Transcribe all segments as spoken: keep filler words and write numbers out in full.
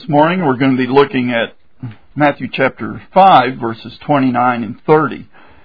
morning we're going to be looking at Matthew chapter five, verses twenty-nine and thirty.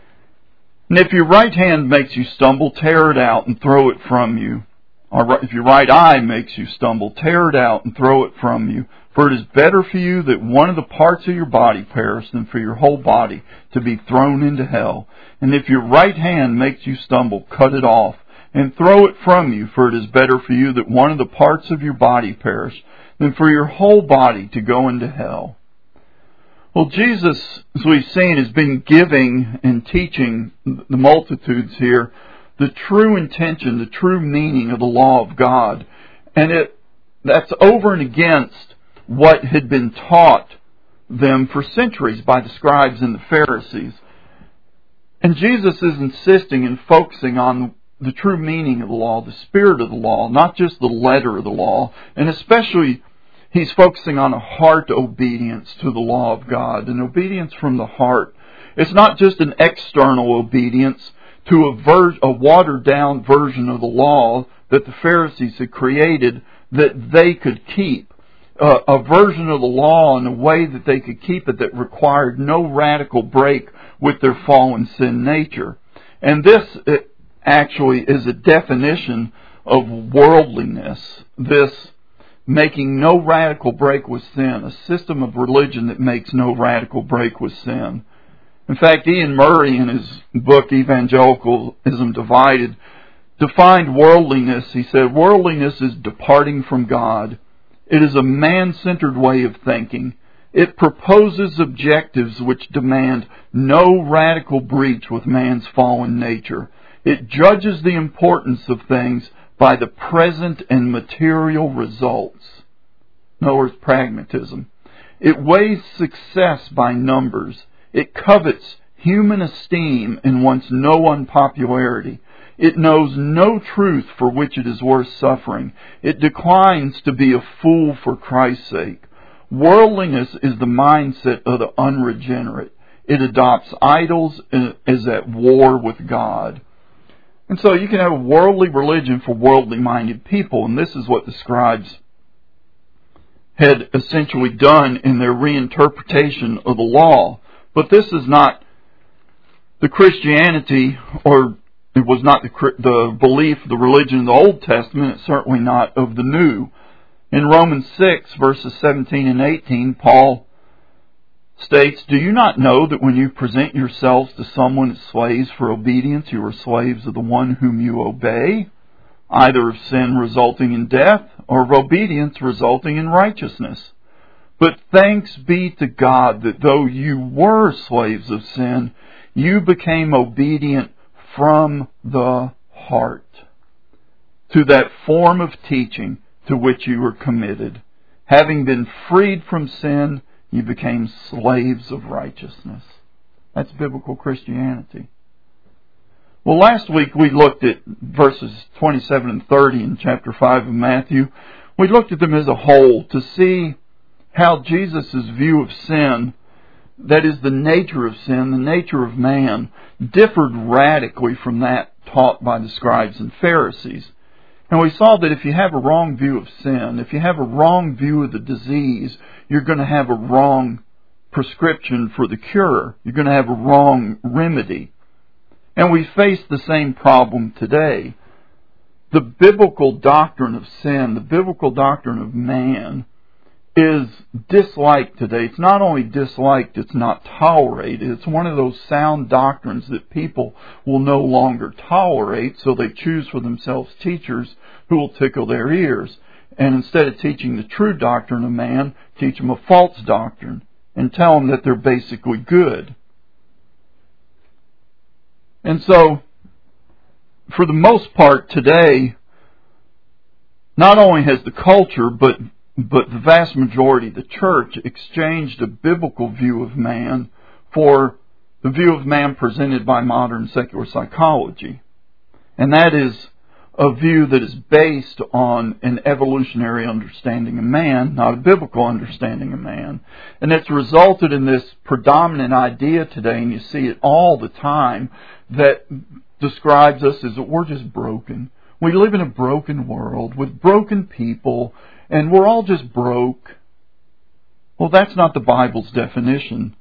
And if your right hand makes you stumble, tear it out and throw it from you. Or if your right eye makes you stumble, tear it out and throw it from you. For it is better for you that one of the parts of your body perish than for your whole body to be thrown into hell. And if your right hand makes you stumble, cut it off and throw it from you. For it is better for you that one of the parts of your body perish than for your whole body to go into hell. Well, Jesus, as we've seen, has been giving and teaching the multitudes here the true intention, the true meaning of the law of God. And it that's over and against what had been taught them for centuries by the scribes and the Pharisees. And Jesus is insisting and focusing on the true meaning of the law, the spirit of the law, not just the letter of the law. And especially, he's focusing on a heart obedience to the law of God, an obedience from the heart. It's not just an external obedience to a, ver- a watered-down version of the law that the Pharisees had created that they could keep. Uh, a version of the law in a way that they could keep it that required no radical break with their fallen sin nature. And this it actually is a definition of worldliness, this making no radical break with sin, a system of religion that makes no radical break with sin. In fact, Ian Murray, in his book Evangelicalism Divided, defined worldliness. He said, worldliness is departing from God. It is a man-centered way of thinking. It proposes objectives which demand no radical breach with man's fallen nature. It judges the importance of things by the present and material results. In other words, pragmatism. It weighs success by numbers. It covets human esteem and wants no unpopularity. It knows no truth for which it is worth suffering. It declines to be a fool for Christ's sake. Worldliness is the mindset of the unregenerate. It adopts idols and is at war with God. And so you can have a worldly religion for worldly-minded people, and this is what the scribes had essentially done in their reinterpretation of the law. But this is not the Christianity, or it was not the, the belief, the religion of the Old Testament. It's certainly not of the New. In Romans six, verses seventeen and eighteen, Paul states, "Do you not know that when you present yourselves to someone as slaves for obedience, you are slaves of the one whom you obey, either of sin resulting in death, or of obedience resulting in righteousness? But thanks be to God that though you were slaves of sin, you became obedient from the heart to that form of teaching to which you were committed. Having been freed from sin, you became slaves of righteousness." That's biblical Christianity. Well, last week we looked at verses twenty-seven and thirty in chapter five of Matthew. We looked at them as a whole to see how Jesus' view of sin, that is the nature of sin, the nature of man, differed radically from that taught by the scribes and Pharisees. And we saw that if you have a wrong view of sin, if you have a wrong view of the disease, you're going to have a wrong prescription for the cure. You're going to have a wrong remedy. And we face the same problem today. The biblical doctrine of sin, the biblical doctrine of man, is disliked today. It's not only disliked, it's not tolerated. It's one of those sound doctrines that people will no longer tolerate, so they choose for themselves teachers who will tickle their ears. And instead of teaching the true doctrine of man, teach them a false doctrine and tell them that they're basically good. And so, for the most part today, not only has the culture, but But the vast majority of the church exchanged a biblical view of man for the view of man presented by modern secular psychology. And that is a view that is based on an evolutionary understanding of man, not a biblical understanding of man. And it's resulted in this predominant idea today, and you see it all the time, that describes us as that we're just broken. We live in a broken world with broken people, and we're all just broke. Well, that's not the Bible's definition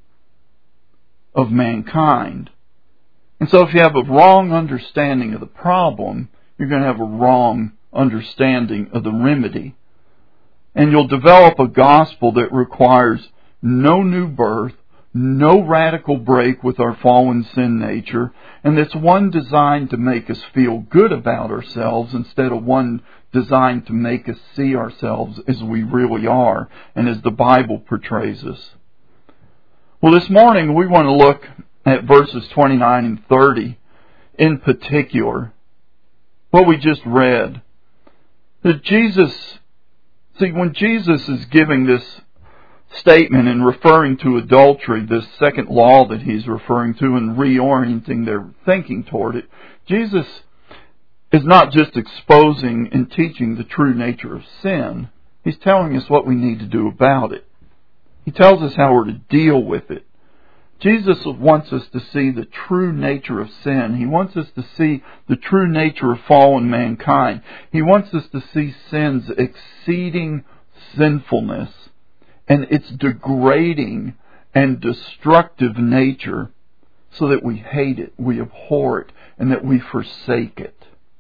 of mankind. And so if you have a wrong understanding of the problem, you're going to have a wrong understanding of the remedy. And you'll develop a gospel that requires no new birth, no radical break with our fallen sin nature, and it's one designed to make us feel good about ourselves instead of one designed to make us see ourselves as we really are and as the Bible portrays us. Well, this morning we want to look at verses twenty-nine and thirty in particular. What we just read. That Jesus, see, when Jesus is giving this statement and referring to adultery, this second law that he's referring to and reorienting their thinking toward it, Jesus is not just exposing and teaching the true nature of sin. He's telling us what we need to do about it. He tells us how we're to deal with it. Jesus wants us to see the true nature of sin. He wants us to see the true nature of fallen mankind. He wants us to see sin's exceeding sinfulness and its degrading and destructive nature so that we hate it, we abhor it, and that we forsake it.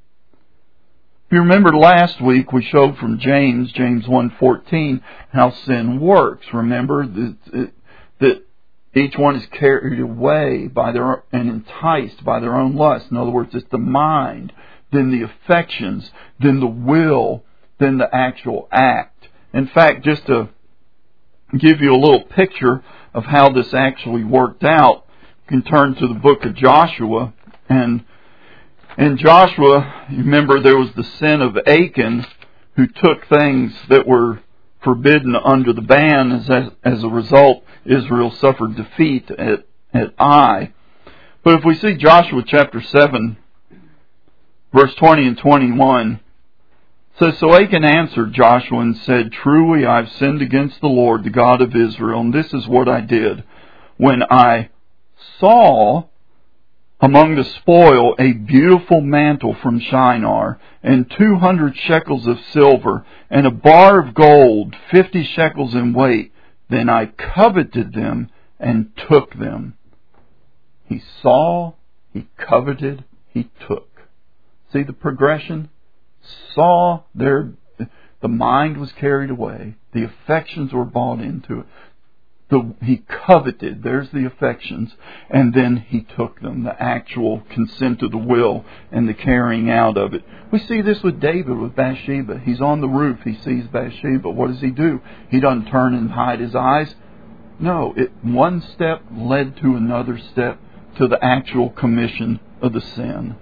If you remember last week we showed from James, James one fourteen, how sin works. Remember that, that each one is carried away by their and enticed by their own lust. In other words, it's the mind, then the affections, then the will, then the actual act. In fact, just to give you a little picture of how this actually worked out, you can turn to the book of Joshua. And in Joshua, you remember there was the sin of Achan, who took things that were forbidden under the ban. As, as a result, Israel suffered defeat at, at Ai. But if we see Joshua chapter seven, verse twenty and twenty-one, it says, So Achan answered Joshua and said, Truly I have sinned against the Lord, the God of Israel, and this is what I did. When I saw among the spoil a beautiful mantle from Shinar, and two hundred shekels of silver, and a bar of gold, fifty shekels in weight, then I coveted them and took them. He saw, he coveted, he took. See the progression? Saw, there, the mind was carried away. The affections were bought into it. The, he coveted, there's the affections, and then he took them, the actual consent of the will and the carrying out of it. We see this with David, with Bathsheba. He's on the roof, he sees Bathsheba. What does he do? He doesn't turn and hide his eyes. No, it, one step led to another step to the actual commission of the sin.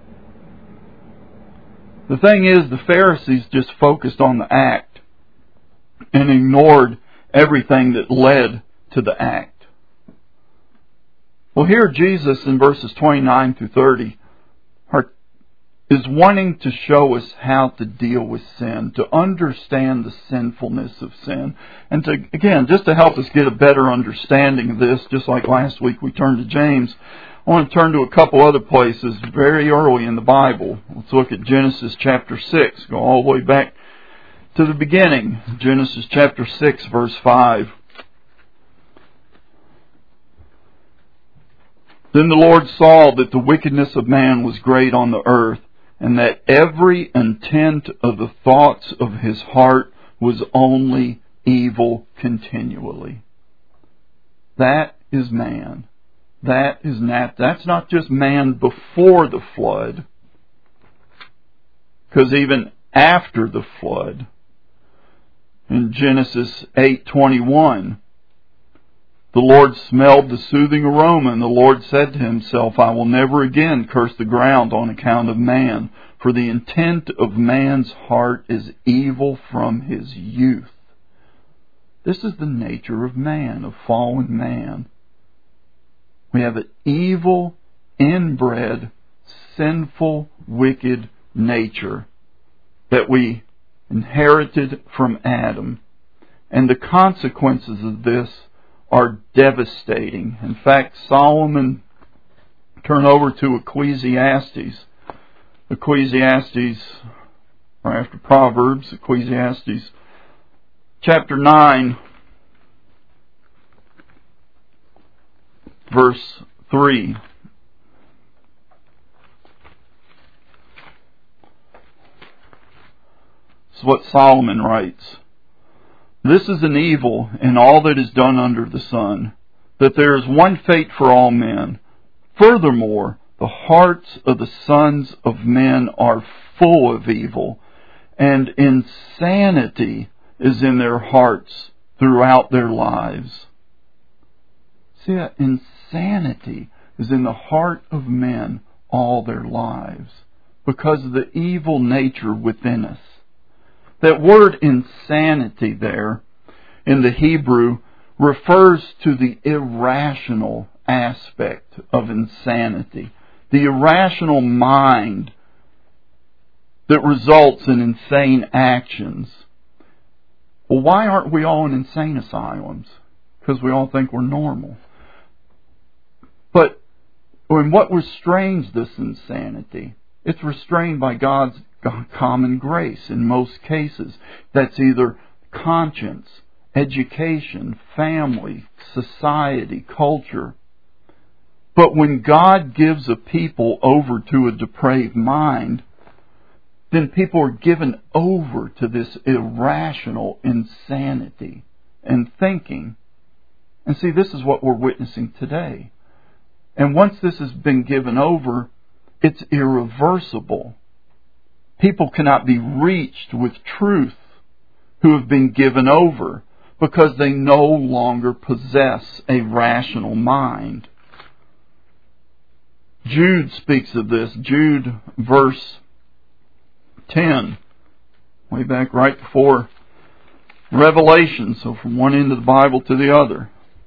The thing is, the Pharisees just focused on the act and ignored everything that led to the act. Well, here Jesus in verses twenty-nine through thirty are, is wanting to show us how to deal with sin, to understand the sinfulness of sin, and to, again, just to help us get a better understanding of this, just like last week we turned to James, I want to turn to a couple other places very early in the Bible. Let's look at Genesis chapter six, go all the way back to the beginning. Genesis chapter six, verse five. Then the Lord saw that the wickedness of man was great on the earth, and that every intent of the thoughts of his heart was only evil continually. That is man. That is nat- That's not just man before the flood, because even after the flood, in Genesis eight twenty-one, the Lord smelled the soothing aroma, and the Lord said to himself, I will never again curse the ground on account of man, for the intent of man's heart is evil from his youth. This is the nature of man, of fallen man. We have an evil, inbred, sinful, wicked nature that we inherited from Adam. And the consequences of this are devastating. In fact, Solomon, turn over to Ecclesiastes. Ecclesiastes, or after Proverbs, Ecclesiastes, chapter nine, verse three. This is what Solomon writes. This is an evil in all that is done under the sun, that there is one fate for all men. Furthermore, the hearts of the sons of men are full of evil, and insanity is in their hearts throughout their lives. See that? Insanity is in the heart of men all their lives because of the evil nature within us. That word insanity there in the Hebrew refers to the irrational aspect of insanity. The irrational mind that results in insane actions. Well, why aren't we all in insane asylums? Because we all think we're normal. But when what restrains this insanity? It's restrained by God's common grace in most cases. That's either conscience, education, family, society, culture. But when God gives a people over to a depraved mind, then people are given over to this irrational insanity and thinking. And see, this is what we're witnessing today. And once this has been given over, it's irreversible. People cannot be reached with truth who have been given over because they no longer possess a rational mind. Jude speaks of this. Jude verse ten, way back right before Revelation, so from one end of the Bible to the other.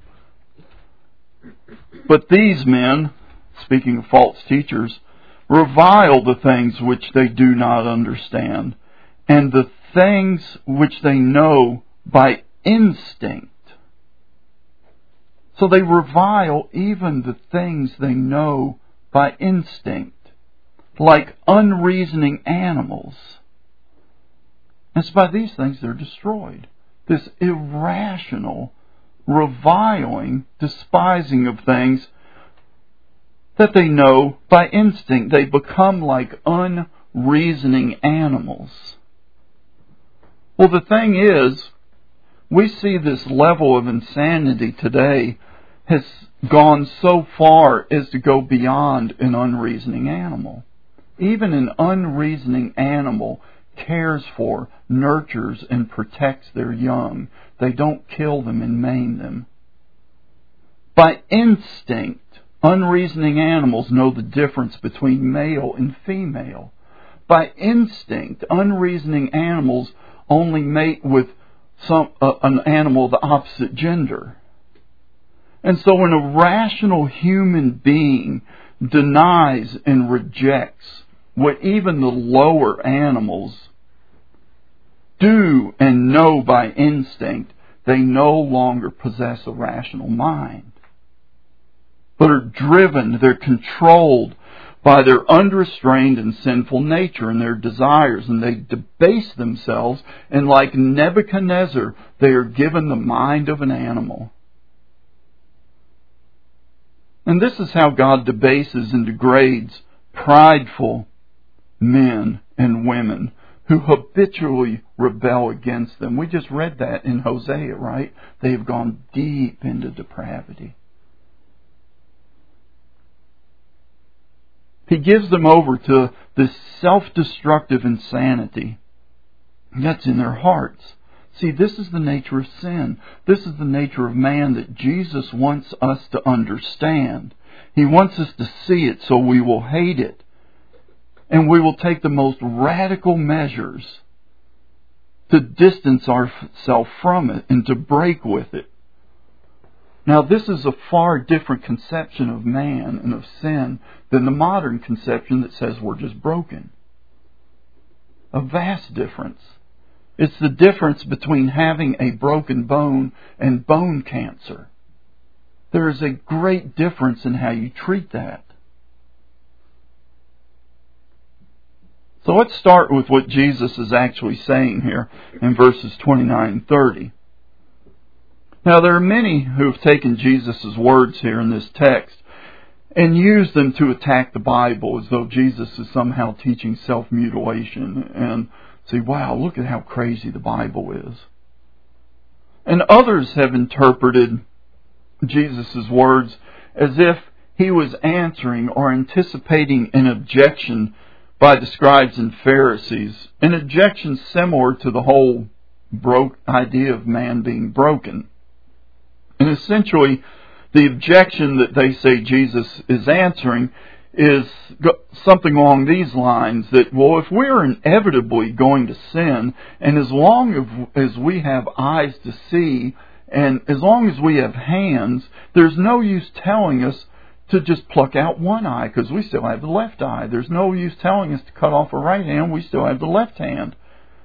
But these men, speaking of false teachers, revile the things which they do not understand, and the things which they know by instinct. So they revile even the things they know by instinct, like unreasoning animals. And it's by these things they're destroyed. This irrational, reviling, despising of things that they know by instinct. They become like unreasoning animals. Well, the thing is, we see this level of insanity today has gone so far as to go beyond an unreasoning animal. Even an unreasoning animal cares for, nurtures, and protects their young. They don't kill them and maim them. By instinct, unreasoning animals know the difference between male and female. By instinct, unreasoning animals only mate with some uh, an animal of the opposite gender. And so when a rational human being denies and rejects what even the lower animals do and know by instinct, they no longer possess a rational mind, but are driven, they're controlled by their unrestrained and sinful nature and their desires, and they debase themselves, and like Nebuchadnezzar, they are given the mind of an animal. And this is how God debases and degrades prideful men and women who habitually rebel against them. We just read that in Hosea, right? They have gone deep into depravity. He gives them over to this self-destructive insanity that's in their hearts. See, this is the nature of sin. This is the nature of man that Jesus wants us to understand. He wants us to see it so we will hate it. And we will take the most radical measures to distance ourselves from it and to break with it. Now, this is a far different conception of man and of sin than the modern conception that says we're just broken. A vast difference. It's the difference between having a broken bone and bone cancer. There is a great difference in how you treat that. So let's start with what Jesus is actually saying here in verses twenty-nine and thirty. Now, there are many who have taken Jesus' words here in this text and used them to attack the Bible as though Jesus is somehow teaching self-mutilation and say, wow, look at how crazy the Bible is. And others have interpreted Jesus' words as if he was answering or anticipating an objection by the scribes and Pharisees, an objection similar to the whole broke idea of man being broken. And essentially, the objection that they say Jesus is answering is something along these lines, that, well, if we're inevitably going to sin, and as long as we have eyes to see, and as long as we have hands, there's no use telling us to just pluck out one eye, because we still have the left eye. There's no use telling us to cut off a right hand, we still have the left hand.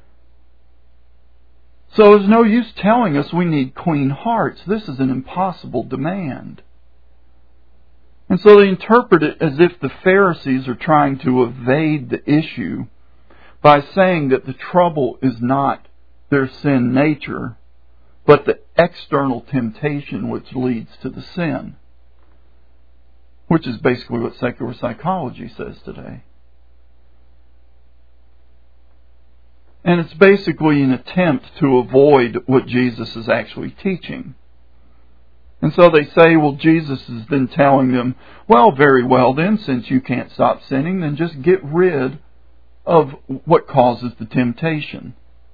So there's no use telling us we need clean hearts. This is an impossible demand. And so they interpret it as if the Pharisees are trying to evade the issue by saying that the trouble is not their sin nature, but the external temptation which leads to the sin. Which is basically what secular psychology says today. And it's basically an attempt to avoid what Jesus is actually teaching. And so they say, well, Jesus has been telling them, well, very well then, since you can't stop sinning, then just get rid of what causes the temptation.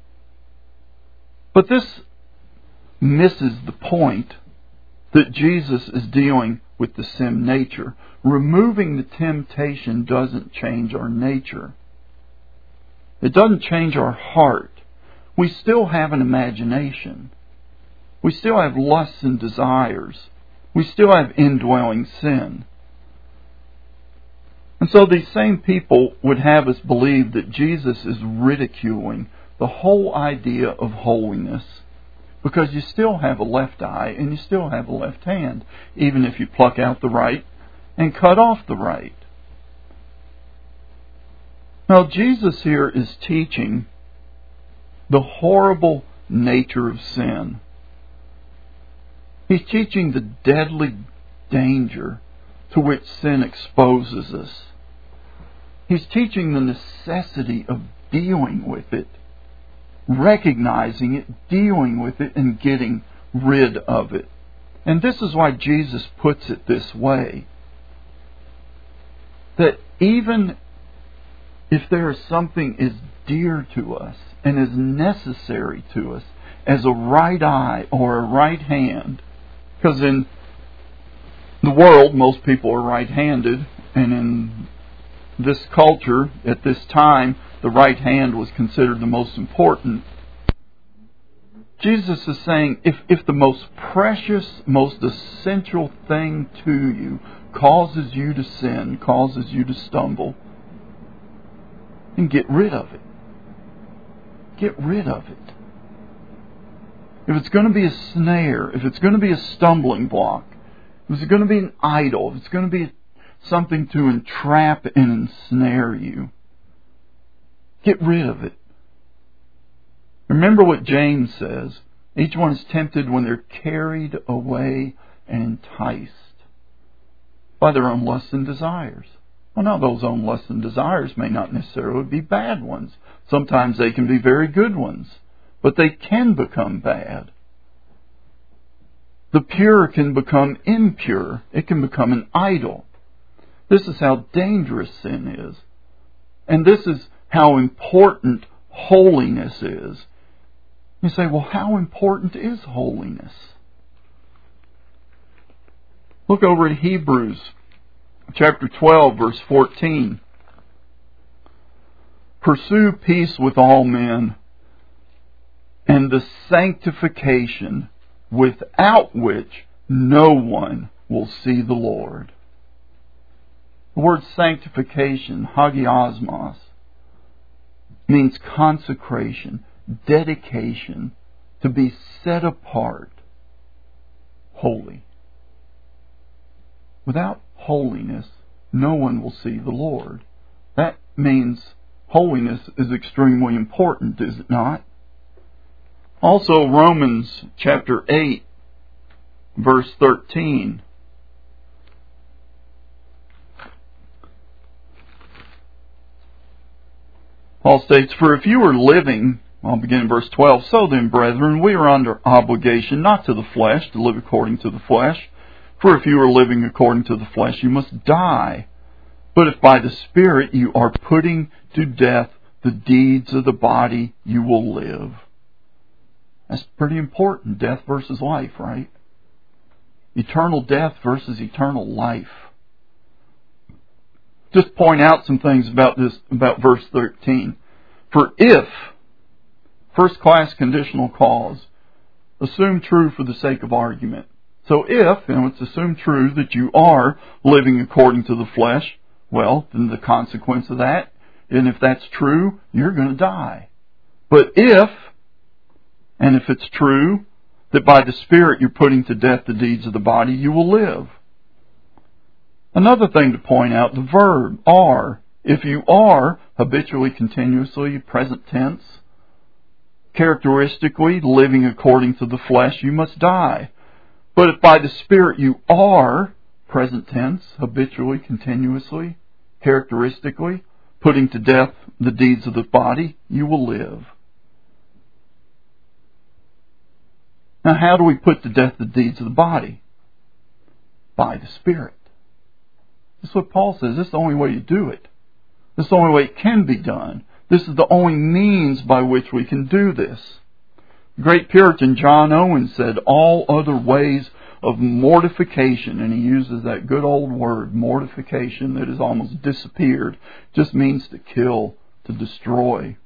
But this misses the point that Jesus is dealing with the sin nature. Removing the temptation doesn't change our nature. It doesn't change our heart. We still have an imagination. We still have lusts and desires. We still have indwelling sin. And so these same people would have us believe that Jesus is ridiculing the whole idea of holiness, because you still have a left eye and you still have a left hand, even if you pluck out the right and cut off the right. Now, Jesus here is teaching the horrible nature of sin. He's teaching the deadly danger to which sin exposes us. He's teaching the necessity of dealing with it, recognizing it, dealing with it, and getting rid of it. And this is why Jesus puts it this way, that even if there is something as dear to us and as necessary to us as a right eye or a right hand, because in the world most people are right-handed, and in this culture at this time the right hand was considered the most important. Jesus is saying, if, if the most precious, most essential thing to you causes you to sin, causes you to stumble, then get rid of it. Get rid of it. If it's going to be a snare, if it's going to be a stumbling block, if it's going to be an idol, if it's going to be something to entrap and ensnare you, get rid of it. Remember what James says. Each one is tempted when they're carried away and enticed by their own lusts and desires. Well, now those own lusts and desires may not necessarily be bad ones. Sometimes they can be very good ones, but they can become bad. The pure can become impure. It can become an idol. This is how dangerous sin is. And this is how important holiness is. You say, well, how important is holiness? Look over at Hebrews chapter twelve, verse fourteen. Pursue peace with all men and the sanctification without which no one will see the Lord. The word sanctification, hagiosmos, means consecration, dedication, to be set apart, holy. Without holiness, no one will see the Lord. That means holiness is extremely important, is it not? Also, Romans chapter eight verse thirteen. Paul states, "For if you are living," I'll begin in verse twelve, "So then, brethren, we are under obligation not to the flesh, to live according to the flesh. For if you are living according to the flesh, you must die. But if by the Spirit you are putting to death the deeds of the body, you will live." That's pretty important, death versus life, right? Eternal death versus eternal life. Just point out some things about this, about verse thirteen. For if, first class conditional clause, assume true for the sake of argument. So if, and it's assumed true that you are living according to the flesh, well, then the consequence of that, and if that's true, you're going to die. But if, and if it's true, that by the Spirit you're putting to death the deeds of the body, you will live. Another thing to point out, the verb, are. If you are habitually, continuously, present tense, characteristically living according to the flesh, you must die. But if by the Spirit you are, present tense, habitually, continuously, characteristically, putting to death the deeds of the body, you will live. Now, how do we put to death the deeds of the body? By the Spirit. This is what Paul says. This is the only way you do it. This is the only way it can be done. This is the only means by which we can do this. The great Puritan John Owen said, "All other ways of mortification," and he uses that good old word, mortification, that has almost disappeared, just means to kill, to destroy.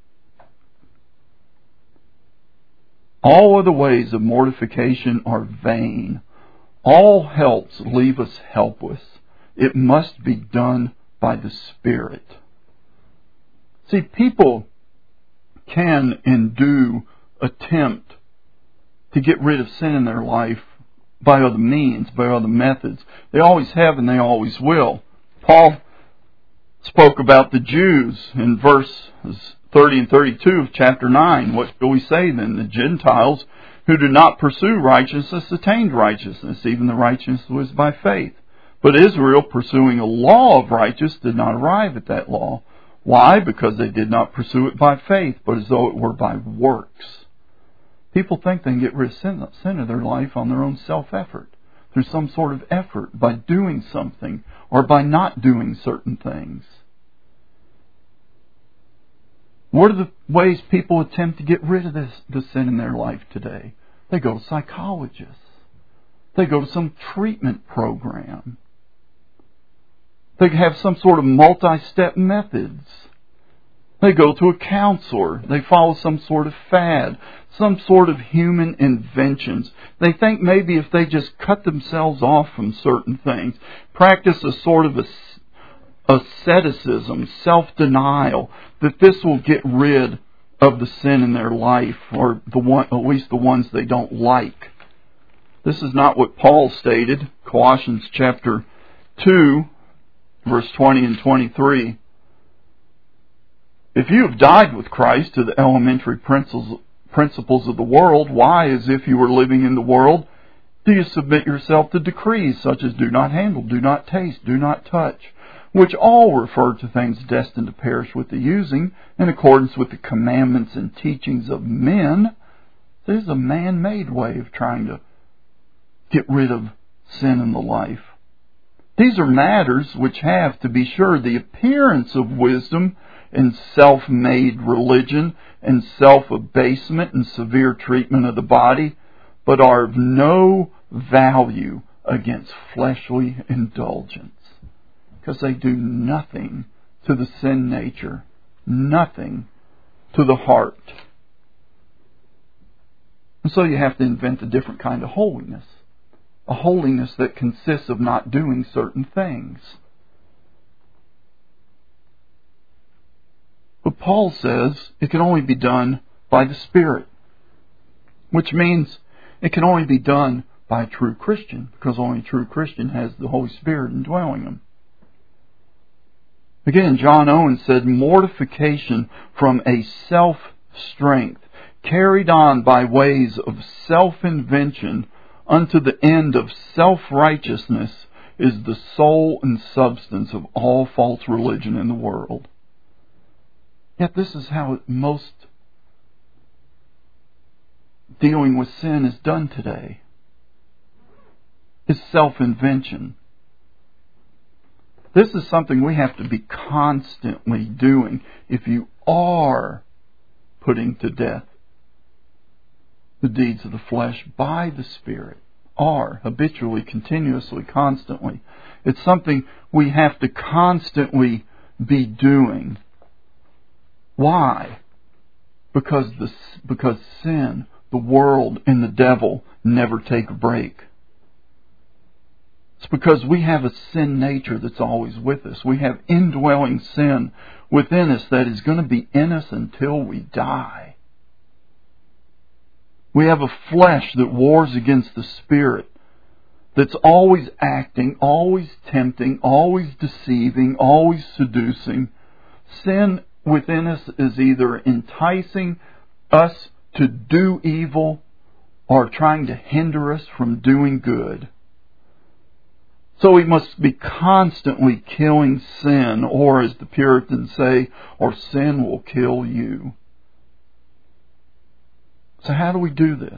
"All other ways of mortification are vain. All helps leave us helpless. It must be done by the Spirit." See, people can and do attempt to get rid of sin in their life by other means, by other methods. They always have and they always will. Paul spoke about the Jews in verses thirty and thirty-two of chapter nine. What shall we say then? The Gentiles who do not pursue righteousness attained righteousness, even the righteousness was by faith. But Israel, pursuing a law of righteousness, did not arrive at that law. Why? Because they did not pursue it by faith, but as though it were by works. People think they can get rid of sin, sin of their life on their own self-effort, through some sort of effort, by doing something, or by not doing certain things. What are the ways people attempt to get rid of this, the sin in their life today? They go to psychologists. They go to some treatment program. They have some sort of multi-step methods. They go to a counselor. They follow some sort of fad, some sort of human inventions. They think maybe if they just cut themselves off from certain things, practice a sort of asceticism, self-denial, that this will get rid of the sin in their life, or the one, at least the ones they don't like. This is not what Paul stated. Colossians chapter two, verse twenty and twenty-three. If you have died with Christ to the elementary principles of the world, why, as if you were living in the world, do you submit yourself to decrees such as do not handle, do not taste, do not touch, which all refer to things destined to perish with the using, in accordance with the commandments and teachings of men? This is a man-made way of trying to get rid of sin in the life. These are matters which have, to be sure, the appearance of wisdom and self-made religion and self-abasement and severe treatment of the body, but are of no value against fleshly indulgence, because they do nothing to the sin nature, nothing to the heart. And so you have to invent a different kind of holiness. A holiness that consists of not doing certain things. But Paul says it can only be done by the Spirit, which means it can only be done by a true Christian, because only a true Christian has the Holy Spirit indwelling them. Again, John Owen said, mortification from a self-strength carried on by ways of self-invention unto the end of self-righteousness is the soul and substance of all false religion in the world. Yet this is how most dealing with sin is done today. It's self-invention. This is something we have to be constantly doing if you are putting to death the deeds of the flesh by the Spirit. Are habitually, continuously, constantly. It's something we have to constantly be doing. Why? Because the because sin, the world, and the devil never take a break. It's because we have a sin nature that's always with us. We have indwelling sin within us that is going to be in us until we die. We have a flesh that wars against the Spirit, that's always acting, always tempting, always deceiving, always seducing. Sin within us is either enticing us to do evil or trying to hinder us from doing good. So we must be constantly killing sin, or as the Puritans say, or sin will kill you. So how do we do this?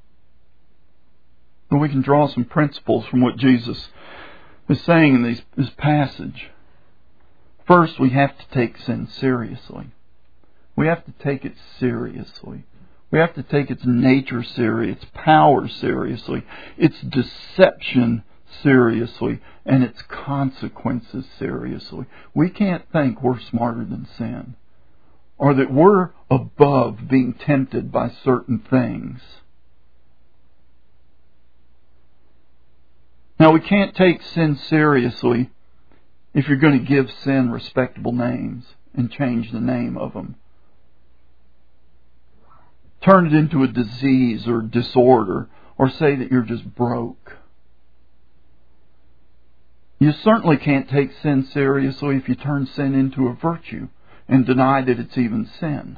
Well, we can draw some principles from what Jesus is saying in these, this passage. First, we have to take sin seriously. We have to take it seriously. We have to take its nature seriously, its power seriously, its deception seriously, and its consequences seriously. We can't think we're smarter than sin, or that we're above being tempted by certain things. Now, we can't take sin seriously if you're going to give sin respectable names and change the name of them. Turn it into a disease or disorder, or say that you're just broke. You certainly can't take sin seriously if you turn sin into a virtue and deny that it's even sin.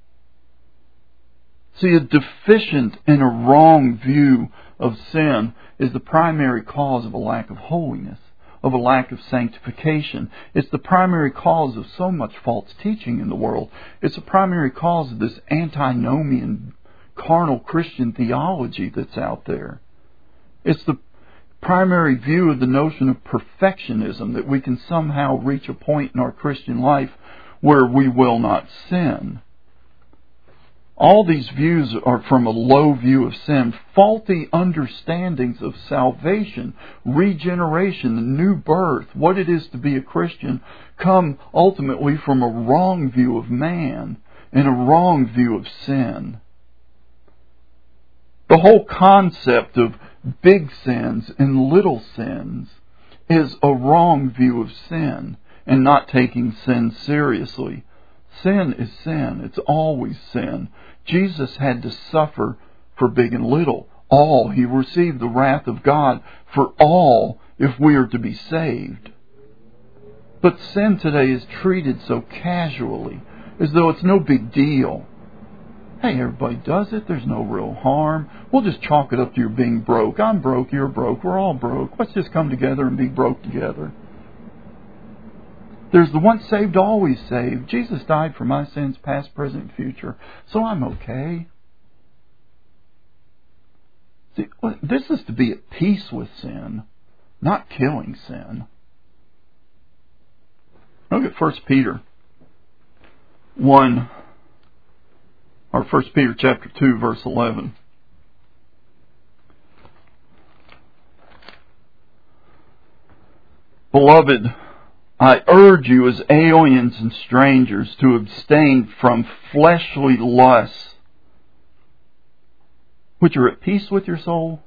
See, a deficient and a wrong view of sin is the primary cause of a lack of holiness, of a lack of sanctification. It's the primary cause of so much false teaching in the world. It's the primary cause of this antinomian, carnal Christian theology that's out there. It's the primary view of the notion of perfectionism, that we can somehow reach a point in our Christian life where we will not sin. All these views are from a low view of sin, faulty understandings of salvation, regeneration, the new birth, what it is to be a Christian, come ultimately from a wrong view of man and a wrong view of sin. The whole concept of big sins and little sins is a wrong view of sin and not taking sin seriously. Sin is sin. It's always sin. Jesus had to suffer for big and little. All. He received the wrath of God for all if we are to be saved. But sin today is treated so casually, as though it's no big deal. Hey, everybody does it. There's no real harm. We'll just chalk it up to your being broke. I'm broke. You're broke. We're all broke. Let's just come together and be broke together. There's the once saved, always saved. Jesus died for my sins, past, present, future. So I'm okay. See, this is to be at peace with sin, not killing sin. Look at First Peter one, or First Peter chapter two, verse eleven. Beloved, I urge you as aliens and strangers to abstain from fleshly lusts, which are at peace with your soul.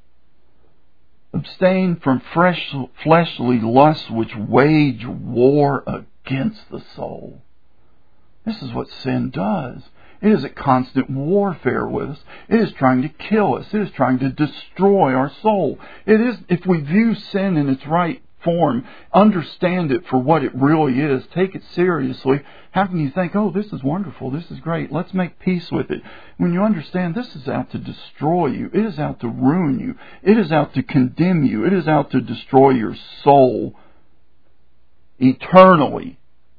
Abstain from fresh, fleshly lusts which wage war against the soul. This is what sin does. It is at constant warfare with us. It is trying to kill us. It is trying to destroy our soul. It is, if we view sin in its right form, understand it for what it really is, take it seriously, how can you think, oh, this is wonderful, this is great, let's make peace with it? When you understand this is out to destroy you, it is out to ruin you, it is out to condemn you, it is out to destroy your soul eternally.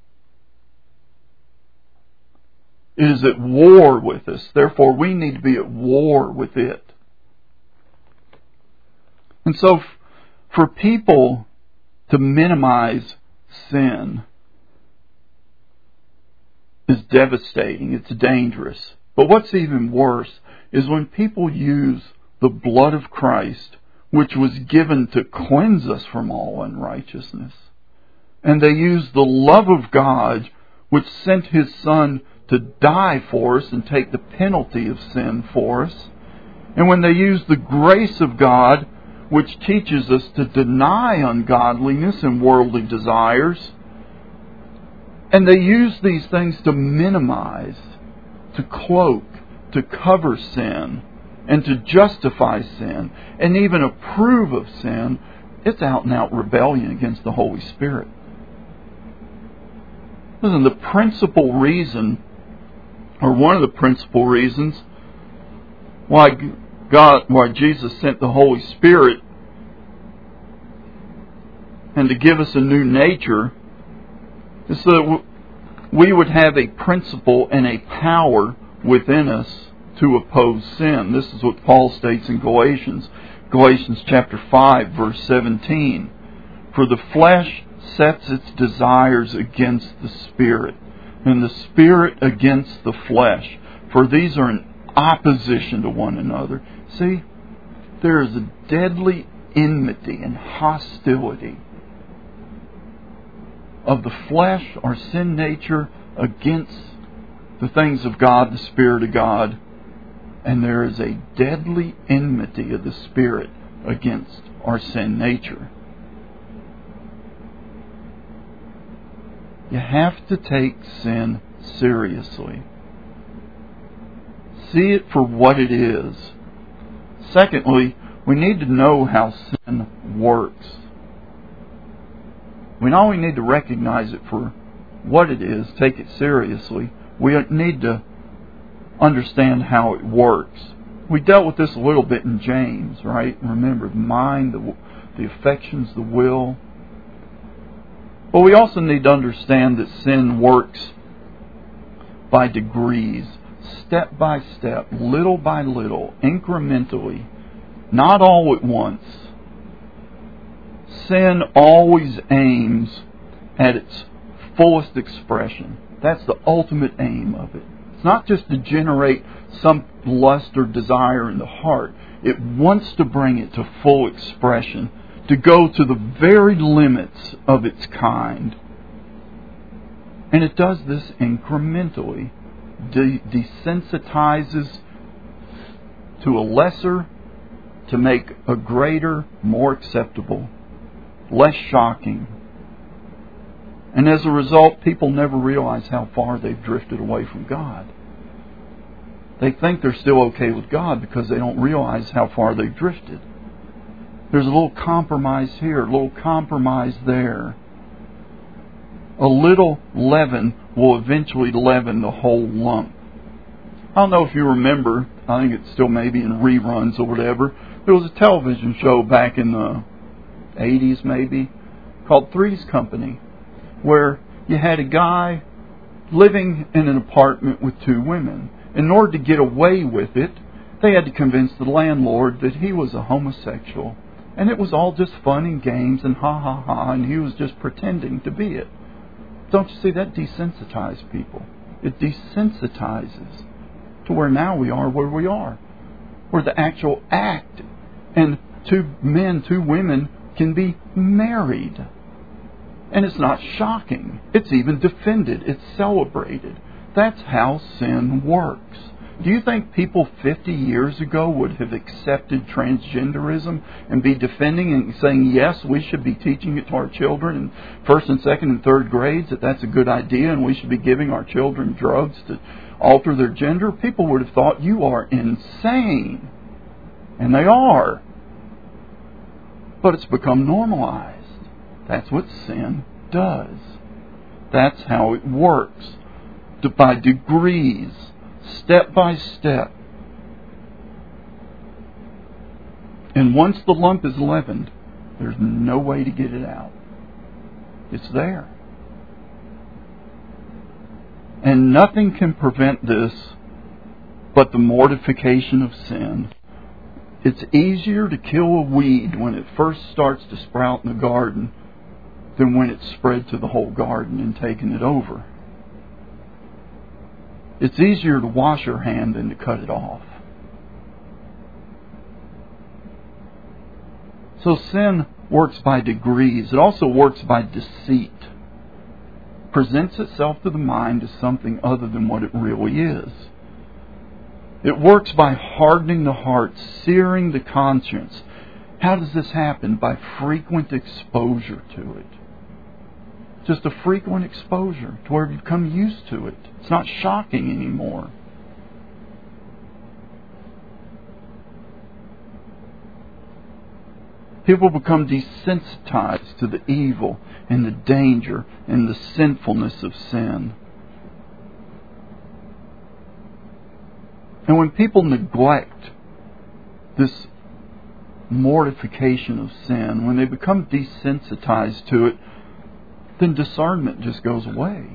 It is at war with us. Therefore, we need to be at war with it. And so, f- for people to minimize sin is devastating. It's dangerous. But what's even worse is when people use the blood of Christ, which was given to cleanse us from all unrighteousness, and they use the love of God, which sent His Son to die for us and take the penalty of sin for us. And when they use the grace of God, which teaches us to deny ungodliness and worldly desires, and they use these things to minimize, to cloak, to cover sin, and to justify sin, and even approve of sin, it's out and out rebellion against the Holy Spirit. Listen, the principal reason, or one of the principal reasons why God, why Jesus sent the Holy Spirit and to give us a new nature is so that we would have a principle and a power within us to oppose sin. This is what Paul states in Galatians, Galatians chapter five, verse seventeen. For the flesh sets its desires against the Spirit, and the Spirit against the flesh. For these are in opposition to one another. See, there is a deadly enmity and hostility of the flesh, our sin nature, against the things of God, the Spirit of God. And there is a deadly enmity of the Spirit against our sin nature. You have to take sin seriously. See it for what it is. Secondly, we need to know how sin works. We not only need to recognize it for what it is, take it seriously, we need to understand how it works. We dealt with this a little bit in James, right? Remember, the mind, the, the affections, the will. But we also need to understand that sin works by degrees, step by step, little by little, incrementally, not all at once. Sin always aims at its fullest expression. That's the ultimate aim of it. It's not just to generate some lust or desire in the heart. It wants to bring it to full expression, to go to the very limits of its kind. And it does this incrementally. De- desensitizes to a lesser to make a greater, more acceptable, less shocking. And as a result, people never realize how far they've drifted away from God. They think they're still okay with God because they don't realize how far they've drifted. There's a little compromise here, a little compromise there. A little leaven will eventually leaven the whole lump. I don't know if you remember, I think it's still maybe in reruns or whatever, there was a television show back in the eighties maybe, called Three's Company, where you had a guy living in an apartment with two women. In order to get away with it, they had to convince the landlord that he was a homosexual. And it was all just fun and games and ha ha ha, and he was just pretending to be it. Don't you see, that desensitized people? It desensitizes to where now we are where we are. Where the actual act and two men, two women can be married. And it's not shocking. It's even defended. It's celebrated. That's how sin works. Do you think people fifty years ago would have accepted transgenderism and be defending and saying, yes, we should be teaching it to our children in first and second and third grades, that that's a good idea and we should be giving our children drugs to alter their gender? People would have thought, you are insane. And they are. But it's become normalized. That's what sin does. That's how it works. By degrees, step by step. And once the lump is leavened, there's no way to get it out. It's there. And nothing can prevent this but the mortification of sin. It's easier to kill a weed when it first starts to sprout in the garden than when it's spread to the whole garden and taken it over. It's easier to wash your hand than to cut it off. So sin works by degrees. It also works by deceit. Presents itself to the mind as something other than what it really is. It works by hardening the heart, searing the conscience. How does this happen? By frequent exposure to it. Just a frequent exposure to where you become used to it. It's not shocking anymore. People become desensitized to the evil and the danger and the sinfulness of sin. And when people neglect this mortification of sin, when they become desensitized to it, then discernment just goes away.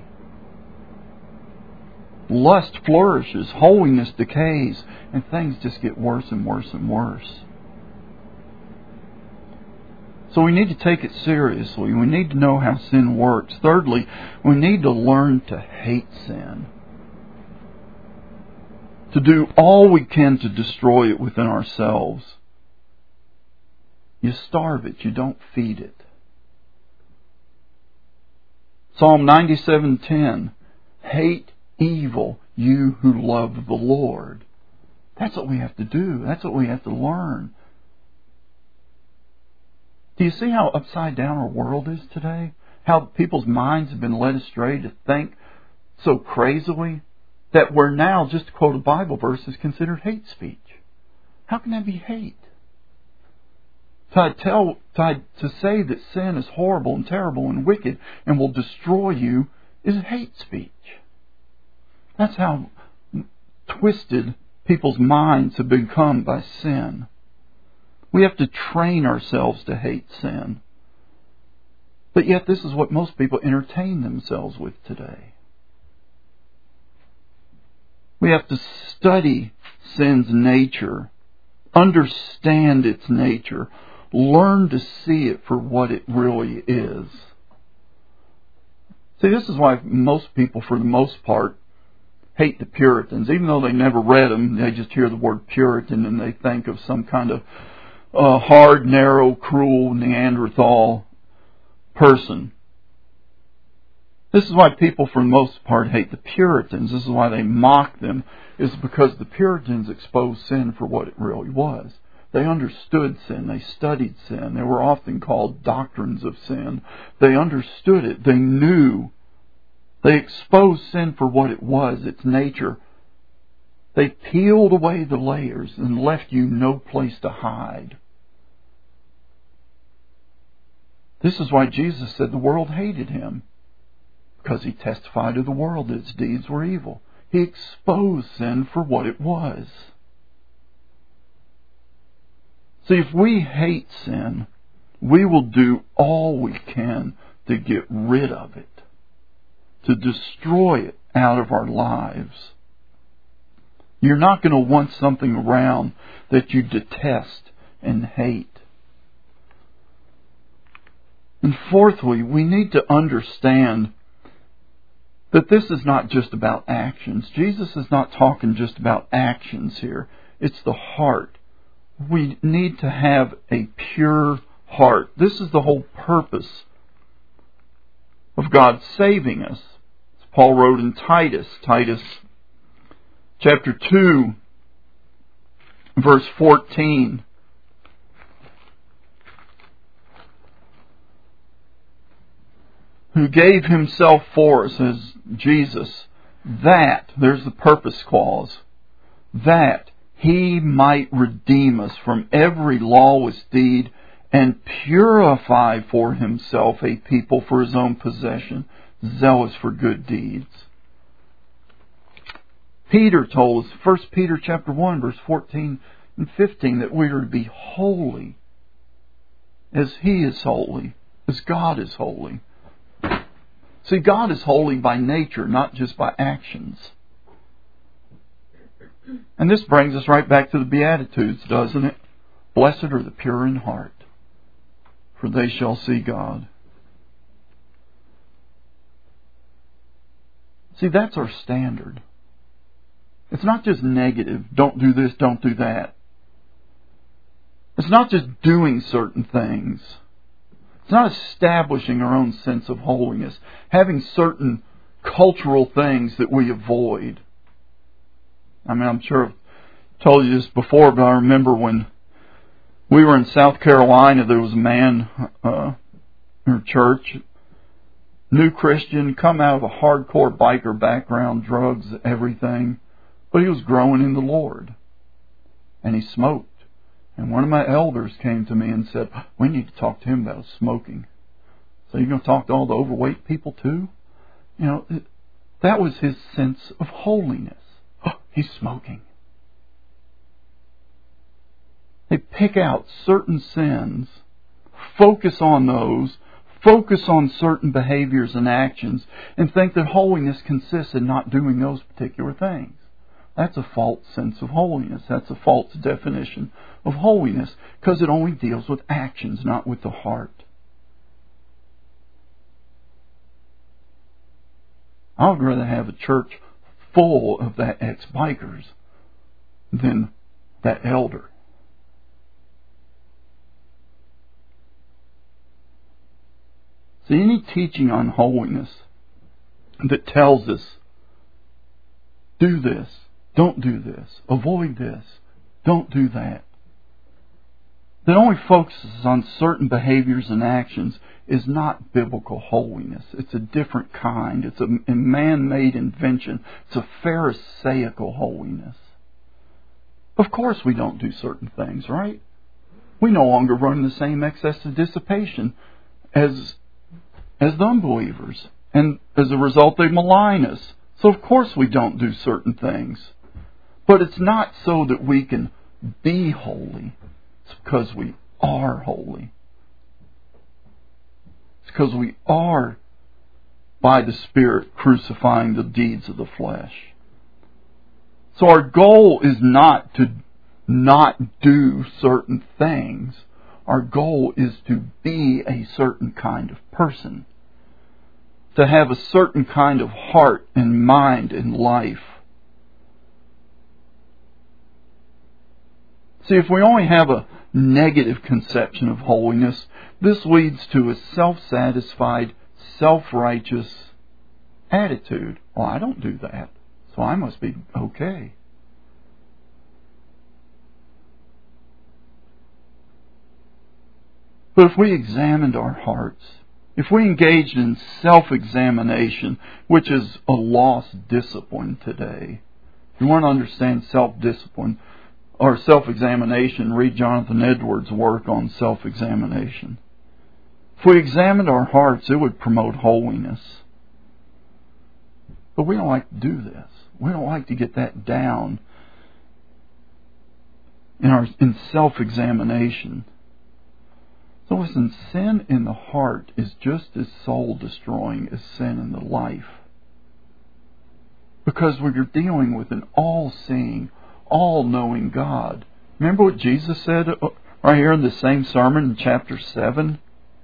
Lust flourishes, holiness decays, and things just get worse and worse and worse. So we need to take it seriously. We need to know how sin works. Thirdly, we need to learn to hate sin. To do all we can to destroy it within ourselves. You starve it, you don't feed it. Psalm ninety-seven ten, hate evil, you who love the Lord. That's what we have to do. That's what we have to learn. Do you see how upside down our world is today? How people's minds have been led astray to think so crazily that we're now, just to quote a Bible verse, is considered hate speech. How can that be hate? To tell, to, to say that sin is horrible and terrible and wicked and will destroy you is hate speech. That's how twisted people's minds have become by sin. We have to train ourselves to hate sin. But yet this is what most people entertain themselves with today. We have to study sin's nature, understand its nature, learn to see it for what it really is. See, this is why most people, for the most part, hate the Puritans. Even though they never read them, they just hear the word Puritan and they think of some kind of uh, hard, narrow, cruel Neanderthal person. This is why people, for the most part, hate the Puritans. This is why they mock them, is because the Puritans exposed sin for what it really was. They understood sin. They studied sin. They were often called doctrines of sin. They understood it. They knew. They exposed sin for what it was, its nature. They peeled away the layers and left you no place to hide. This is why Jesus said the world hated him. Because he testified to the world that its deeds were evil. He exposed sin for what it was. See, if we hate sin, we will do all we can to get rid of it, to destroy it out of our lives. You're not going to want something around that you detest and hate. And fourthly, we need to understand that this is not just about actions. Jesus is not talking just about actions here. It's the heart. We need to have a pure heart. This is the whole purpose of God saving us. As Paul wrote in Titus, Titus chapter two, verse fourteen. Who gave himself for us as Jesus, that, there's the purpose clause, that he might redeem us from every lawless deed and purify for himself a people for his own possession, zealous for good deeds. Peter told us, First Peter chapter one, verse fourteen and fifteen, that we are to be holy as He is holy, as God is holy. See, God is holy by nature, not just by actions. And this brings us right back to the Beatitudes, doesn't it? Blessed are the pure in heart, for they shall see God. See, that's our standard. It's not just negative, don't do this, don't do that. It's not just doing certain things. It's not establishing our own sense of holiness, having certain cultural things that we avoid. I mean, I'm sure I've told you this before, but I remember when we were in South Carolina, there was a man uh, in our church, new Christian, come out of a hardcore biker background, drugs, everything, but he was growing in the Lord. And he smoked. And one of my elders came to me and said, we need to talk to him about smoking. So you're going to talk to all the overweight people too? You know, that was his sense of holiness. Oh, he's smoking. They pick out certain sins, focus on those, focus on certain behaviors and actions, and think that holiness consists in not doing those particular things. That's a false sense of holiness. That's a false definition of holiness, because it only deals with actions, not with the heart. I would rather have a church full of that ex-bikers than that elder. See, any teaching on holiness that tells us, do this, don't do this, avoid this, don't do that, that only focuses on certain behaviors and actions is not biblical holiness. It's a different kind. It's a man-made invention. It's a Pharisaical holiness. Of course we don't do certain things, right? We no longer run the same excess of dissipation as, as the unbelievers. And as a result, they malign us. So of course we don't do certain things. But it's not so that we can be holy. It's because we are holy. It's because we are, by the Spirit, crucifying the deeds of the flesh. So our goal is not to not do certain things. Our goal is to be a certain kind of person. To have a certain kind of heart and mind and life. See, if we only have a negative conception of holiness, this leads to a self-satisfied, self-righteous attitude. Well, I don't do that, so I must be okay. But if we examined our hearts, if we engaged in self-examination, which is a lost discipline today, if you want to understand self-discipline, or self-examination, read Jonathan Edwards' work on self-examination. If we examined our hearts, it would promote holiness. But we don't like to do this. We don't like to get that down in our in self-examination. So listen, sin in the heart is just as soul-destroying as sin in the life. Because we're dealing with an all-seeing, all-knowing God. Remember what Jesus said right here in the same sermon in chapter seven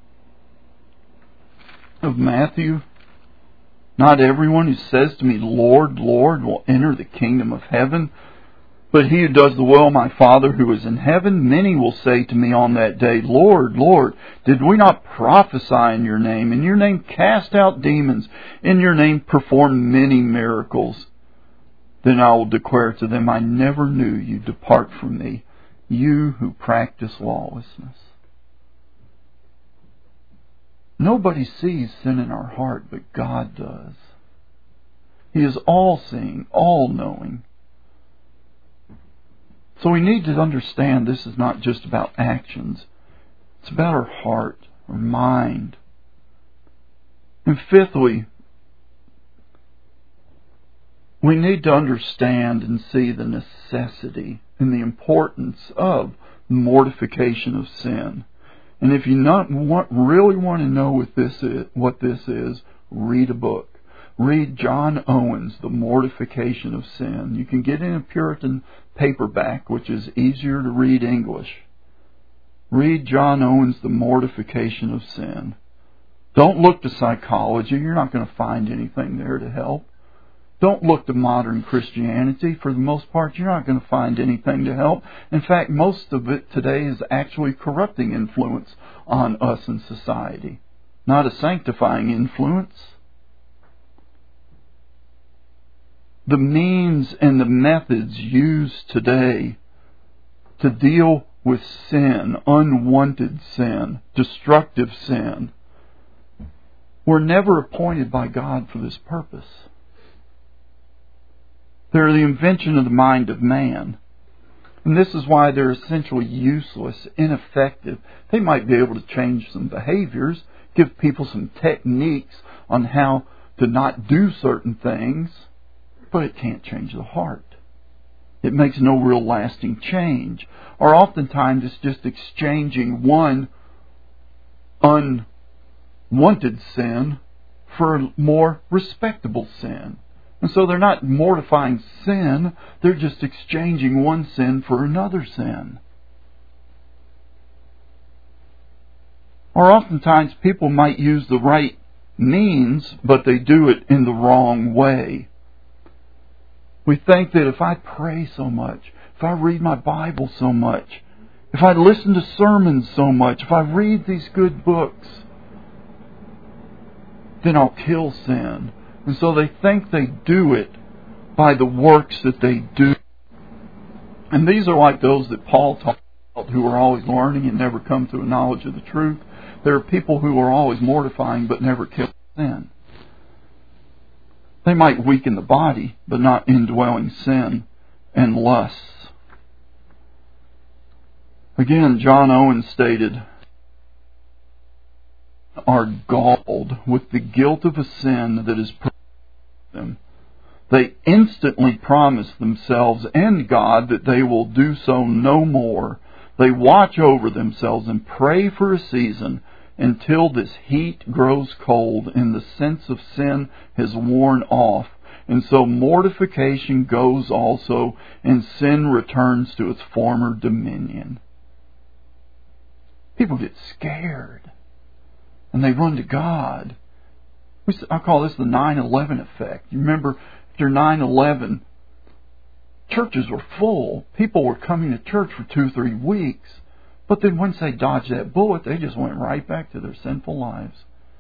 of Matthew? Not everyone who says to me, Lord, Lord, will enter the kingdom of heaven, but he who does the will of my Father who is in heaven. Many will say to me on that day, Lord, Lord, did we not prophesy in your name? In your name cast out demons, in your name perform many miracles? Then I will declare to them, I never knew you. Depart from me, you who practice lawlessness. Nobody sees sin in our heart, but God does. He is all-seeing, all-knowing. So we need to understand this is not just about actions. It's about our heart, our mind. And fifthly, we need to understand and see the necessity and the importance of mortification of sin. And if you not want, really want to know what this is, what this is, read a book. Read John Owen's The Mortification of Sin. You can get it in a Puritan paperback, which is easier to read English. Read John Owen's The Mortification of Sin. Don't look to psychology. You're not going to find anything there to help. Don't look to modern Christianity. For the most part, you're not going to find anything to help. In fact, most of it today is actually corrupting influence on us in society, not a sanctifying influence. The means and the methods used today to deal with sin, unwanted sin, destructive sin, were never appointed by God for this purpose. They're the invention of the mind of man. And this is why they're essentially useless, ineffective. They might be able to change some behaviors, give people some techniques on how to not do certain things, but it can't change the heart. It makes no real lasting change. Or oftentimes it's just exchanging one unwanted sin for a more respectable sin. And so they're not mortifying sin, they're just exchanging one sin for another sin. Or oftentimes people might use the right means, but they do it in the wrong way. We think that if I pray so much, if I read my Bible so much, if I listen to sermons so much, if I read these good books, then I'll kill sin. And so they think they do it by the works that they do. And these are like those that Paul talked about, who are always learning and never come to a knowledge of the truth. There are people who are always mortifying but never kill sin. They might weaken the body, but not indwelling sin and lusts. Again, John Owen stated, are galled with the guilt of a sin that is them. They instantly promise themselves and God that they will do so no more. They watch over themselves and pray for a season until this heat grows cold and the sense of sin has worn off. And so mortification goes also, and sin returns to its former dominion. People get scared, and they run to God. I call this the nine eleven effect. You remember, after nine eleven, churches were full. People were coming to church for two, three weeks. But then once they dodged that bullet, they just went right back to their sinful lives.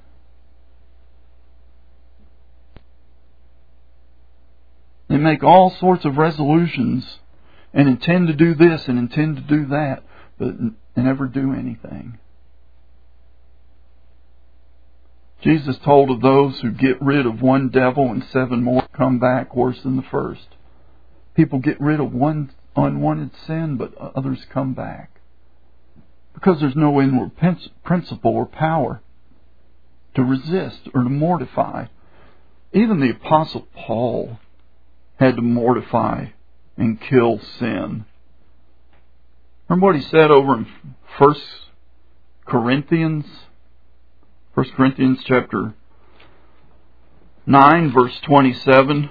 They make all sorts of resolutions and intend to do this and intend to do that, but they never do anything. Jesus told of those who get rid of one devil and seven more come back worse than the first. People get rid of one unwanted sin, but others come back. Because there's no inward principle or power to resist or to mortify. Even the Apostle Paul had to mortify and kill sin. Remember what he said over in First Corinthians? First Corinthians chapter nine, verse twenty-seven.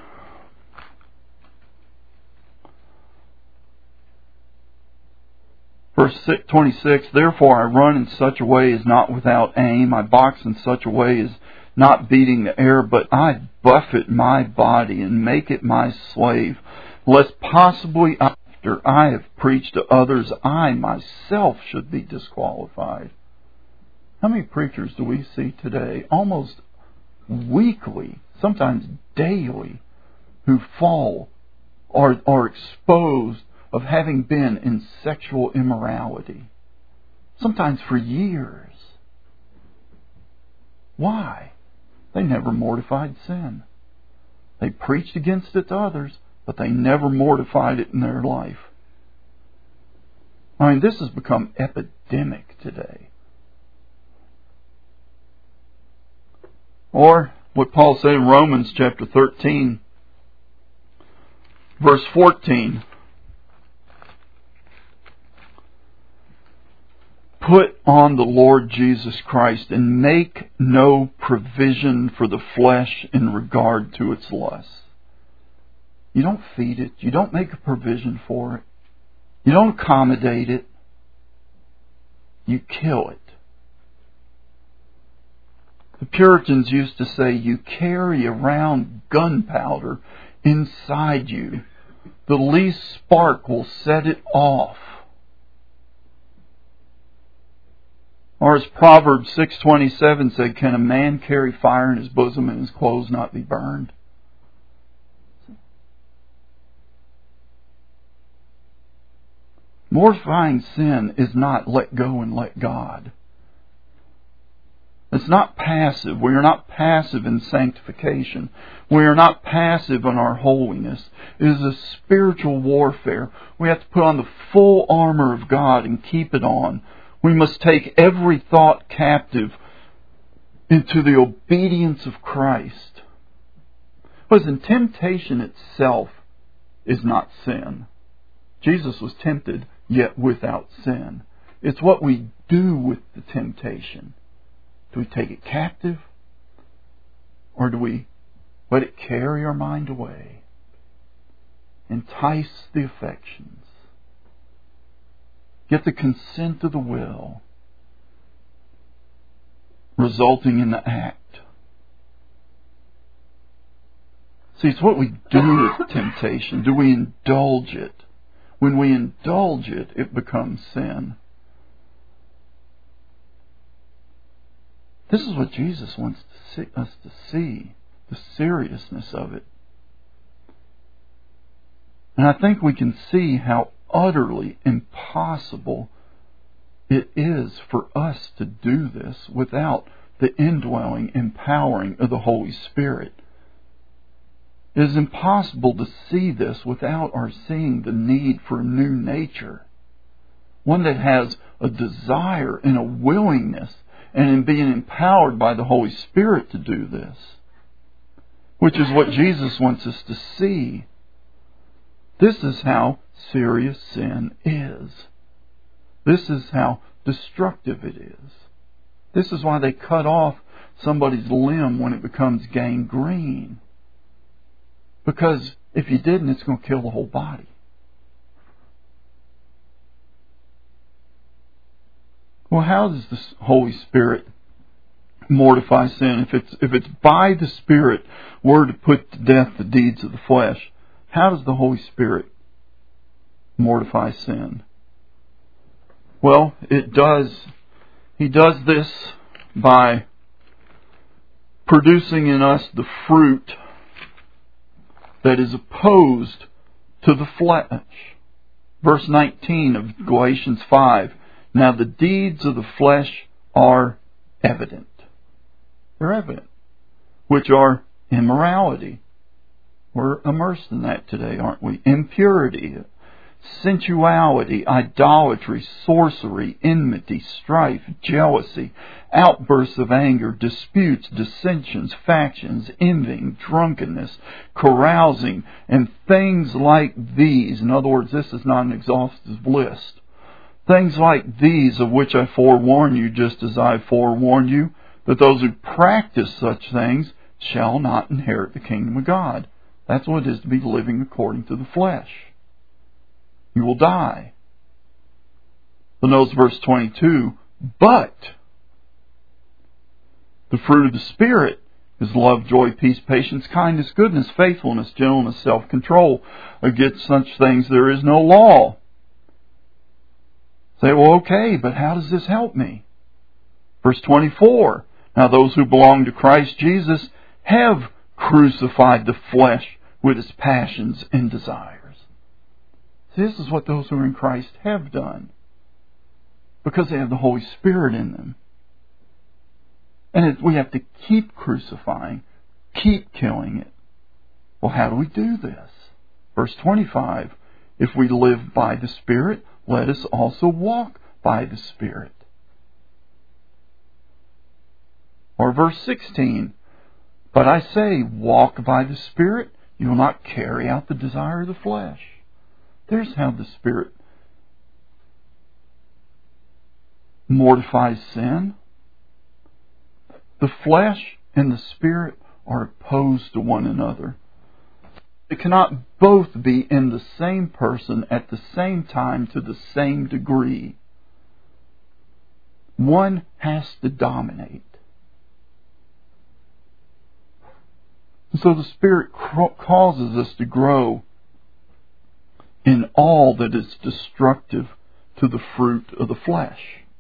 Verse twenty-six, therefore I run in such a way as not without aim. I box in such a way as not beating the air, but I buffet my body and make it my slave, lest possibly after I have preached to others, I myself should be disqualified. How many preachers do we see today, almost weekly, sometimes daily, who fall or are exposed of having been in sexual immorality, sometimes for years? Why? They never mortified sin. They preached against it to others, but they never mortified it in their life. I mean, this has become epidemic today. Or what Paul said in Romans chapter thirteen, verse fourteen. Put on the Lord Jesus Christ and make no provision for the flesh in regard to its lusts. You don't feed it. You don't make a provision for it. You don't accommodate it. You kill it. The Puritans used to say you carry around gunpowder inside you. The least spark will set it off. Or as Proverbs six twenty-seven said, can a man carry fire in his bosom and his clothes not be burned? Mortifying sin is not let go and let God. It's not passive. We are not passive in sanctification. We are not passive in our holiness. It is a spiritual warfare. We have to put on the full armor of God and keep it on. We must take every thought captive into the obedience of Christ. Listen, temptation itself is not sin. Jesus was tempted, yet without sin. It's what we do with the temptation. Do we take it captive? Or do we let it carry our mind away? Entice the affections. Get the consent of the will, resulting in the act. See, it's what we do with temptation. Do we indulge it? When we indulge it, it becomes sin. This is what Jesus wants to see, us to see, the seriousness of it. And I think we can see how utterly impossible it is for us to do this without the indwelling, empowering of the Holy Spirit. It is impossible to see this without our seeing the need for a new nature. One that has a desire and a willingness and in being empowered by the Holy Spirit to do this. Which is what Jesus wants us to see. This is how serious sin is. This is how destructive it is. This is why they cut off somebody's limb when it becomes gangrene. Because if you didn't, it's going to kill the whole body. Well, how does the Holy Spirit mortify sin? If it's if it's by the Spirit we're to put to death the deeds of the flesh, how does the Holy Spirit mortify sin? Well, it does. He does this by producing in us the fruit that is opposed to the flesh. Verse nineteen of Galatians five. Now the deeds of the flesh are evident. They're evident. Which are immorality. We're immersed in that today, aren't we? Impurity, sensuality, idolatry, sorcery, enmity, strife, jealousy, outbursts of anger, disputes, dissensions, factions, envying, drunkenness, carousing, and things like these. In other words, this is not an exhaustive list. Things like these, of which I forewarn you, just as I forewarned you, that those who practice such things shall not inherit the kingdom of God. That's what it is to be living according to the flesh. You will die. But notice verse twenty-two, but the fruit of the Spirit is love, joy, peace, patience, kindness, goodness, faithfulness, gentleness, self-control. Against such things there is no law. Say, well, okay, but how does this help me? Verse twenty-four, now those who belong to Christ Jesus have crucified the flesh with its passions and desires. See, this is what those who are in Christ have done. Because they have the Holy Spirit in them. And it, we have to keep crucifying, keep killing it. Well, how do we do this? Verse twenty-five, if we live by the Spirit, let us also walk by the Spirit. Or verse sixteen, But I say, walk by the Spirit, you will not carry out the desire of the flesh. There's how the Spirit mortifies sin. The flesh and the Spirit are opposed to one another. They cannot both be in the same person at the same time to the same degree. One has to dominate. And so the Spirit causes us to grow in all that is destructive to the fruit of the flesh.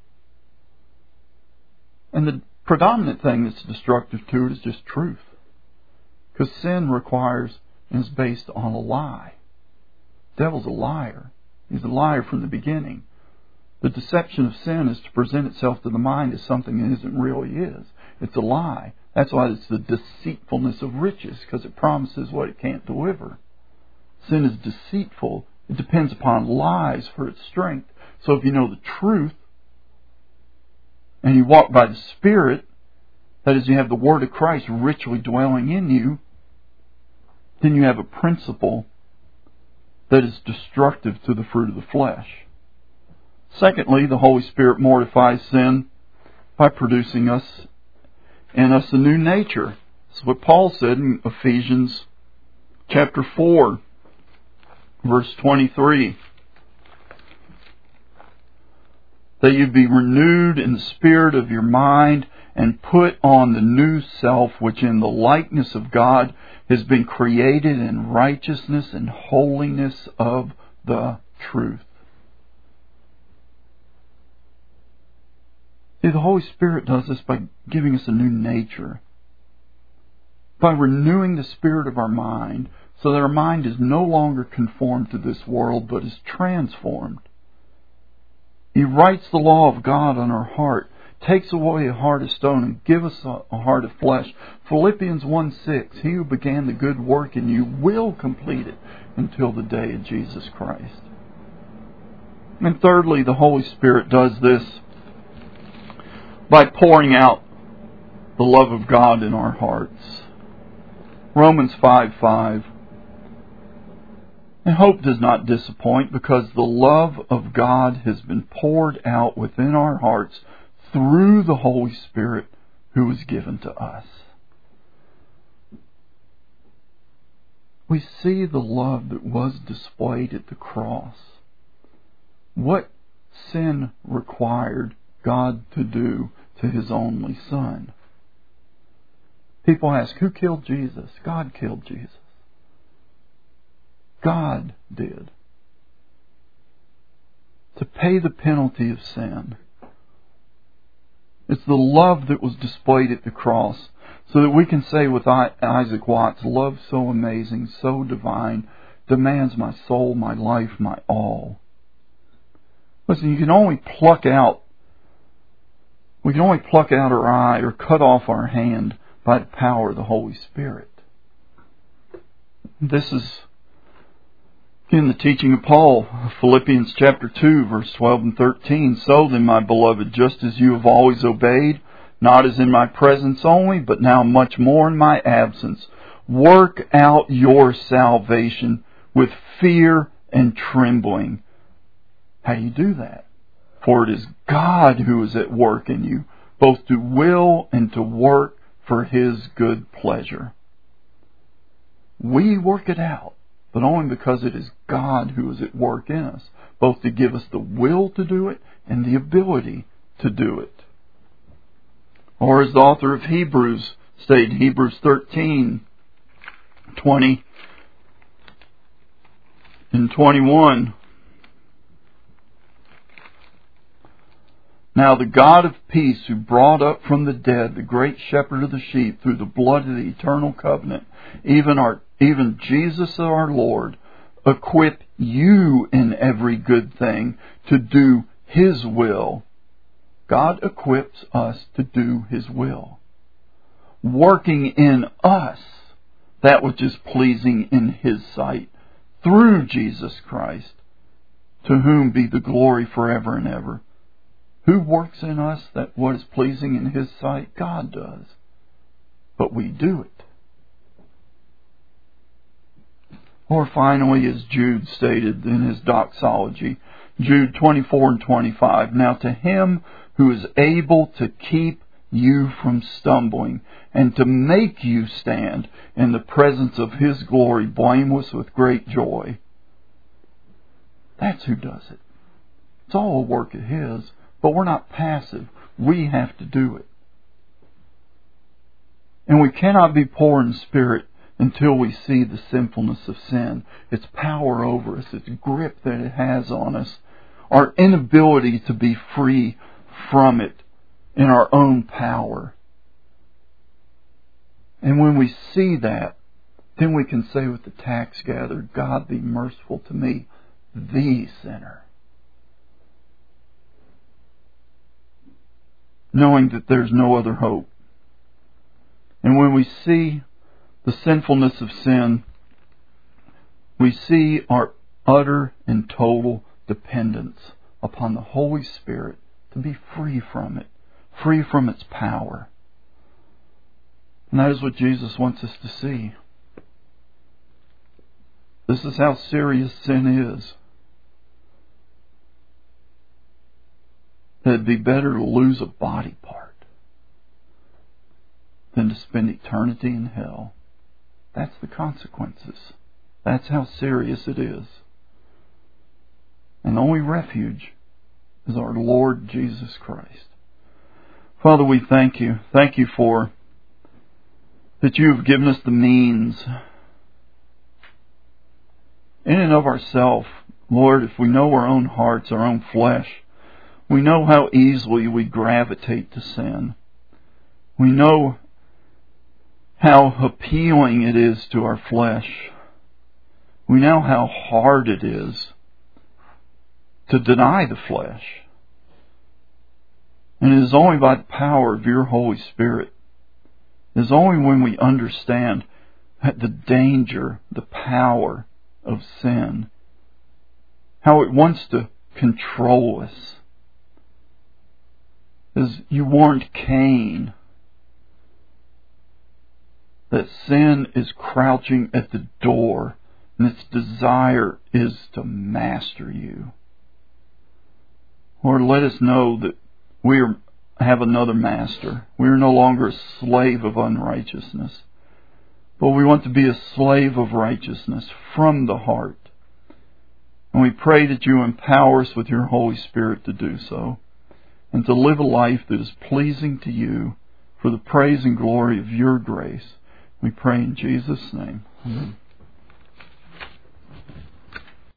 And the predominant thing that's destructive to it is just truth. Because sin requires and is based on a lie. The devil's a liar. He's a liar from the beginning. The deception of sin is to present itself to the mind as something it isn't really is. It's a lie. That's why it's the deceitfulness of riches, because it promises what it can't deliver. Sin is deceitful. It depends upon lies for its strength. So if you know the truth, and you walk by the Spirit, that is, you have the Word of Christ richly dwelling in you, then you have a principle that is destructive to the fruit of the flesh. Secondly, the Holy Spirit mortifies sin by producing us in us a new nature. That's what Paul said in Ephesians chapter four, verse twenty-three. That you be renewed in the spirit of your mind and put on the new self, which in the likeness of God has been created in righteousness and holiness of the truth. See, the Holy Spirit does this by giving us a new nature. By renewing the spirit of our mind so that our mind is no longer conformed to this world but is transformed. He writes the law of God on our heart, takes away a heart of stone and gives us a, a heart of flesh. Philippians one six, He who began the good work in you will complete it until the day of Jesus Christ. And thirdly, the Holy Spirit does this by pouring out the love of God in our hearts. Romans five five. And hope does not disappoint, because the love of God has been poured out within our hearts through the Holy Spirit who was given to us. We see the love that was displayed at the cross. What sin required God to do to His only Son? People ask, who killed Jesus? God killed Jesus. God did. To pay the penalty of sin. It's the love that was displayed at the cross, so that we can say with Isaac Watts, love so amazing, so divine, demands my soul, my life, my all. Listen, you can only pluck out, we can only pluck out our eye or cut off our hand by the power of the Holy Spirit. This is in the teaching of Paul, Philippians chapter two, verse twelve and thirteen. So then, my beloved, just as you have always obeyed, not as in my presence only, but now much more in my absence, work out your salvation with fear and trembling. How do you do that? For it is God who is at work in you, both to will and to work for His good pleasure. We work it out, but only because it is God who is at work in us, both to give us the will to do it and the ability to do it. Or as the author of Hebrews stated, Hebrews thirteen, twenty and twenty-one. Now the God of peace, who brought up from the dead the great shepherd of the sheep through the blood of the eternal covenant, even our even Jesus our Lord, equip you in every good thing to do His will. God equips us to do His will, working in us that which is pleasing in His sight, through Jesus Christ, to whom be the glory forever and ever. Who works in us that what is pleasing in His sight? God does. But we do it. Or finally, as Jude stated in his doxology, Jude twenty-four and twenty-five, now to Him who is able to keep you from stumbling and to make you stand in the presence of His glory blameless with great joy. That's who does it. It's all a work of His, but we're not passive. We have to do it. And we cannot be poor in spirit until we see the sinfulness of sin, its power over us, its grip that it has on us, our inability to be free from it in our own power. And when we see that, then we can say with the tax gatherer, God be merciful to me, the sinner. Knowing that there's no other hope. And when we see the sinfulness of sin, we see our utter and total dependence upon the Holy Spirit to be free from it, free from its power. And that is what Jesus wants us to see. This is how serious sin is. That it'd be better to lose a body part than to spend eternity in hell. That's the consequences. That's how serious it is. And the only refuge is our Lord Jesus Christ. Father, we thank you. Thank you for that you have given us the means in and of ourselves. Lord, if we know our own hearts, our own flesh, we know how easily we gravitate to sin. We know how appealing it is to our flesh. We know how hard it is to deny the flesh. And it is only by the power of your Holy Spirit, it is only when we understand the danger, the power of sin, how it wants to control us. As you warned Cain, that sin is crouching at the door and its desire is to master you. Lord, let us know that we are, have another master. We are no longer a slave of unrighteousness, but we want to be a slave of righteousness from the heart. And we pray that you empower us with your Holy Spirit to do so, and to live a life that is pleasing to you for the praise and glory of your grace. We pray in Jesus' name. Amen.